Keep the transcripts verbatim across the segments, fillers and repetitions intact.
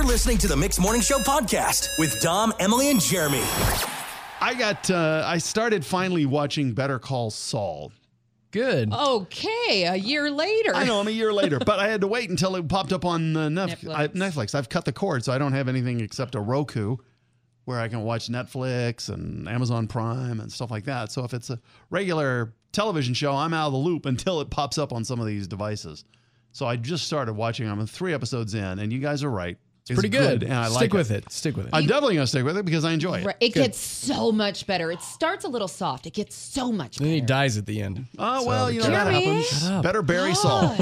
You're listening to the Mixed Morning Show podcast with Dom, Emily, and Jeremy. I got, uh, I started finally watching Better Call Saul. Good. Okay, a year later. I know, I'm a year later, but I had to wait until it popped up on uh, Nef- Netflix. I, Netflix. I've cut the cord, so I don't have anything except a Roku where I can watch Netflix and Amazon Prime and stuff like that. So if it's a regular television show, I'm out of the loop until it pops up on some of these devices. So I just started watching. I'm three episodes in, and you guys are right. It's, it's pretty good. good and I Stick like with it. it. Stick with it. I'm definitely going to stick with it because I enjoy it. Right. It Good. gets so much better. It starts a little soft. It gets so much Then better. he dies at the end. Oh, So well, be you know, that Jeremy? happens. Shut up. Better bury Saul.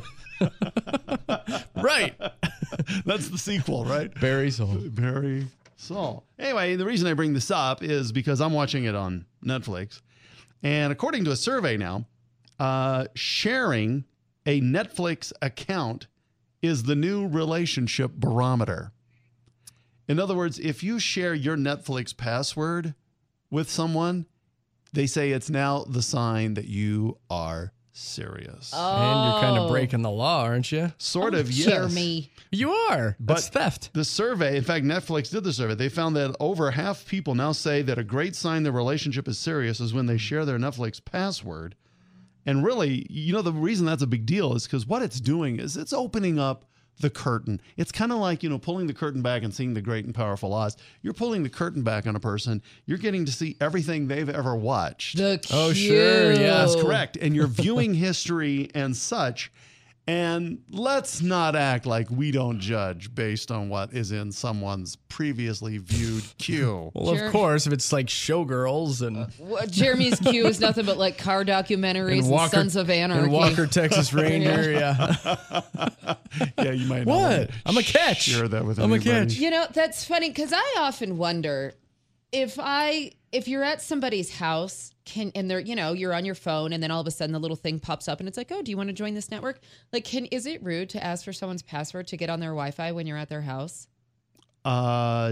God. Right. That's the sequel, right? Barry Soul. Barry Saul. Anyway, the reason I bring this up is because I'm watching it on Netflix. And according to a survey now, uh, sharing a Netflix account is the new relationship barometer. In other words, if you share your Netflix password with someone, they say it's now the sign that you are serious. Oh. And you're kind of breaking the law, aren't you? Sort of, yes. Jeremy. You are. That's But- theft. The survey, in fact, Netflix did the survey. They found that over half people now say that a great sign their relationship is serious is when they share their Netflix password. And really, you know, the reason that's a big deal is because what it's doing is it's opening up the curtain. It's kind of like, you know, pulling the curtain back and seeing the great and powerful Oz. You're pulling the curtain back on a person. You're getting to see everything they've ever watched. The Oh, sure, yeah. That's correct. And your viewing history and such. And let's not act like we don't judge based on what is in someone's previously viewed queue. Well, Sure. of course, if it's like Showgirls and, What- Jeremy's queue is nothing but like car documentaries and, Walker, Sons of Anarchy. and Walker, Texas Ranger. yeah. Yeah, you might not What? want to I'm a catch. share that with I'm a anybody. catch. You know, that's funny because I often wonder if I if you're at somebody's house can and they're you know you're on your phone and then all of a sudden the little thing pops up and it's like, oh, do you want to join this network? Like, can is it rude to ask for someone's password to get on their Wi-Fi when you're at their house? Uh,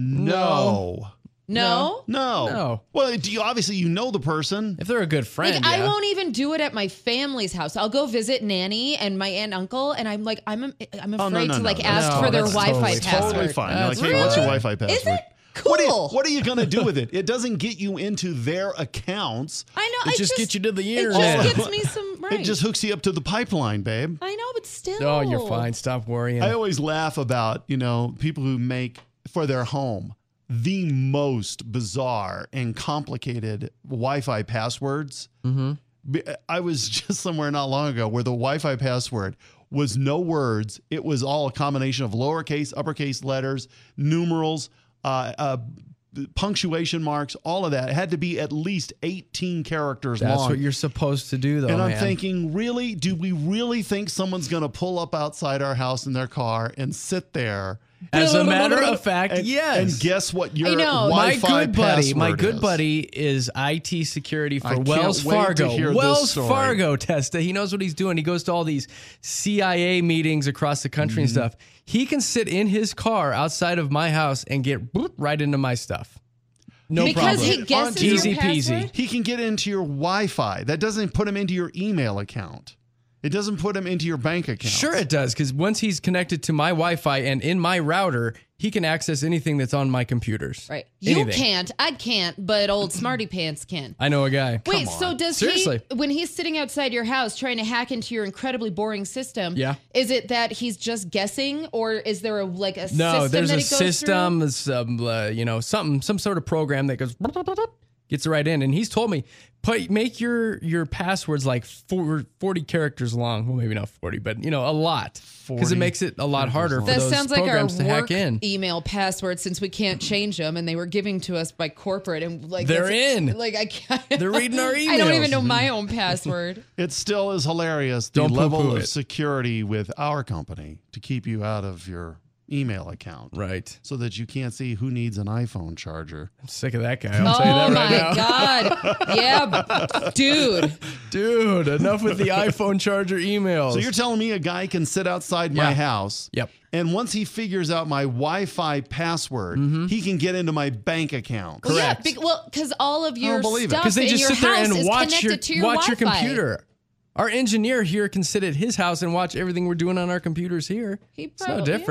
no. No. No. No. Well, do you obviously you know the person. If they're a good friend, Like, I yeah. won't even do it at my family's house. I'll go visit Nanny and my aunt and uncle, and I'm like, I'm I'm Oh, afraid no, no, to like no, ask no, for their that's Wi-Fi totally- password. Totally fine. You're like, That's hey, what's your really- Wi-Fi password? Is it? What are you, Cool. what are you going to do with it? It doesn't get you into their accounts. I know. It I just gets you to the It internet. just gets me some right. It just hooks you up to the pipeline, babe. I know, but still. Oh, you're fine. Stop worrying. I always laugh about, you know, people who make for their home the most bizarre and complicated Wi-Fi passwords. Mm-hmm. I was just somewhere not long ago where the Wi-Fi password was no words. It was all a combination of lowercase, uppercase letters, numerals, uh, uh, punctuation marks, all of that. It had to be at least eighteen characters That's long. what you're supposed to do, though, And I'm man. thinking, really? Do we really think someone's going to pull up outside our house in their car and sit there? As a matter of fact, and, yes. And guess what your I know. my Wi-Fi good buddy, my password good is? buddy is I T security I for can't Wells wait to Fargo. hear this Wells story. Fargo test. He knows what he's doing. He goes to all these C I A meetings across the country Mm-hmm. and stuff. He can sit in his car outside of my house and get boop, right into my stuff. No because problem. he guesses Onto- your Easy peasy. password? He can get into your Wi-Fi. That doesn't put him into your email account. It doesn't put him into your bank account. Sure it does, because once he's connected to my Wi-Fi and in my router, he can access anything that's on my computers. Right. You Anything. can't. I can't, but old Smarty Pants can. I know a guy. Wait, on. so does Seriously. he, when he's sitting outside your house trying to hack into your incredibly boring system, Yeah. is it that he's just guessing, or is there a like a No, system there's that a it goes system, through? some uh, you know, something, some sort of program that goes gets right in. And he's told me, put make your your passwords like four, forty characters long. Well, maybe not forty, but you know, a lot, because it makes it a lot harder for That those sounds like our programs to work hack in. email password, since we can't change them, and they were given to us by corporate, and like They're that's- in. Like I can't. They're reading our I don't emails. even know my own password. It still is hilarious, the Don't level poo-poo of it. security with our company to keep you out of your email account. Right. So that you can't see who needs an iPhone charger. I'm sick of that guy. I'll tell you Oh that right my now. god! Yeah, dude. Dude, enough with the iPhone charger emails. So you're telling me a guy can sit outside my Yeah. house. Yep. And once he figures out my Wi-Fi password, he can get into my bank account. Well, yeah, Correct. be- well, because all of your believe it. stuff Because they in just your sit there house and is watch connected your, to your watch your Wi-Fi. computer. Our engineer here can sit at his house and watch everything we're doing on our computers here. He it's no probably- different. yeah.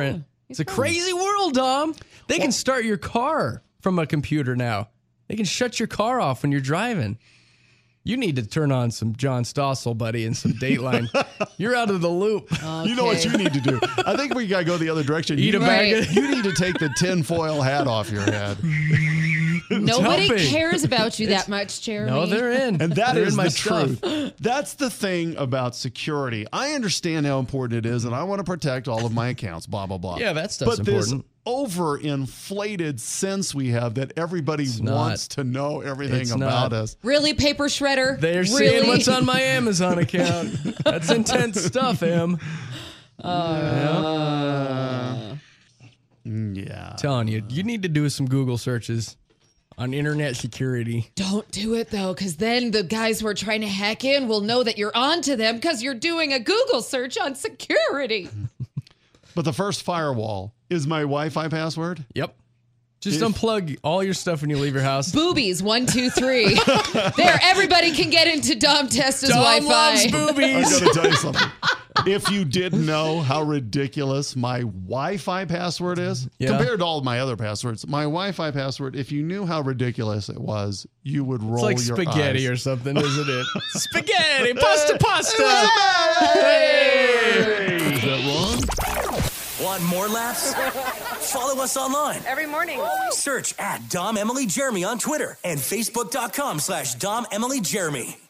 It's a crazy world, Dom. They can start your car from a computer now. They can shut your car off when you're driving. You need to turn on some John Stossel, buddy, and some Dateline. You're out of the loop. Okay. You know what you need to do? I think we got to go the other direction. Eat you, a bag of- You need to take the tinfoil hat off your head. Nobody helping. cares about you that much, Jeremy. No, they're in. And that They're is in my the stuff. truth. That's the thing about security. I understand how important it is, and I want to protect all of my accounts, blah, blah, blah. Yeah, that stuff's but this important. overinflated sense we have that everybody not. wants to know everything It's about not. us. Really, paper shredder? They're really? seeing what's on my Amazon account. That's intense stuff, Em. Uh, yeah. Telling you, you need to do some Google searches on internet security. Don't do it though, because then the guys who are trying to hack in will know that you're onto them because you're doing a Google search on security. But the first firewall is my Wi-Fi password. Yep. Just If- unplug all your stuff when you leave your house. Boobies, one, two, three. There, everybody can get into Dom Testa's Dom Wi-Fi. loves I boobies. gotta tell you something. If you didn't know how ridiculous my Wi-Fi password is, Yeah. compared to all of my other passwords, my Wi-Fi password, if you knew how ridiculous it was, you would roll It's like your spaghetti eyes. or something, isn't it? Spaghetti, pasta, pasta. Hey! Is that wrong? Want more laughs? Follow us online. Every morning. Search at Dom Emily Jeremy on Twitter and Facebook.com slash Dom Emily Jeremy.